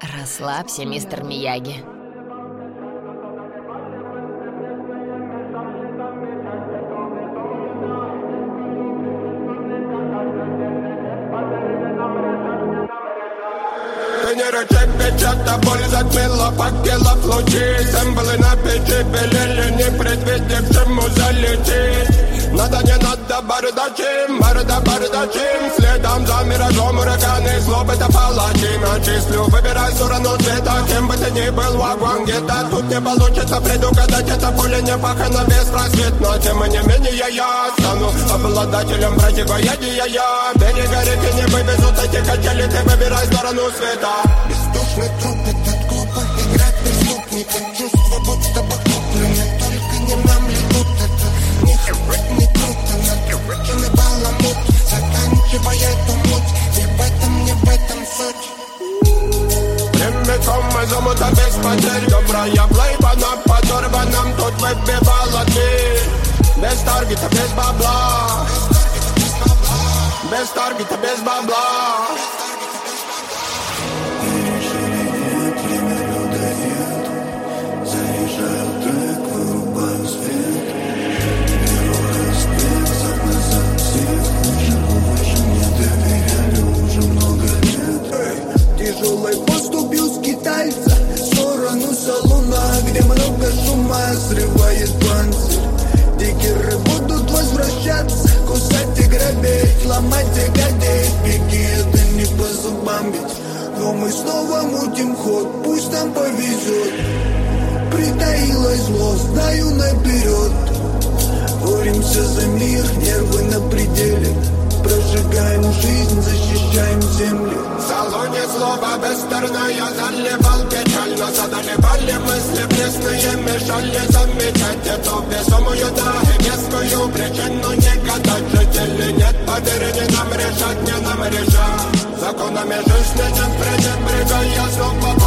Расслабься, мистер Мияги. Печата, боль затмила факелов лучи. Символы на печи белели, не предвидевшему залететь. Надо, не надо, бардачим. Следом за миражом ураганы, злоб это палачи. Начислю, выбирай сторону цвета. Кем бы ты ни был, вагон где-то. Тут не получится предугадать, это поле не пахано беспросветно. Тем не менее я стану обладателем противоядия. Берега реки не вывезут эти качели, ты выбирай сторону света. Бездушный труп, этот глупо играть преступника. Чувство, будто бы куплено, только не нам ли тут это. Не храть, не круто, накрученный баламут. Заканчивая эту муть, не в этом суть. Прямиком из омута без потерь. Добрая плейба на подорванном тут выбивала дверь. Без таргета, без бабла. Без таргета, без бабла. Тяжелой поступью скитальца в сторону салона, где много шума срывает панцирь. Дикеры будут возвращаться, кусать и грабить, ломать и гадить. Беги, это не по зубам ведь. Но мы снова мутим ход, пусть нам повезет. Притаилось зло, знаю наперед. Боремся за мир, нервы на пределе. Прожигаем жизнь, защищаем землю. В салоне злоба бестерная заливал печально. Задолевали мысли пресные, мешали замечать эту весомую, да и вескую причину. Не гадать жители, нет, поверь, не нам решать, не нам решать. Законами жизни не пренебрегая, снова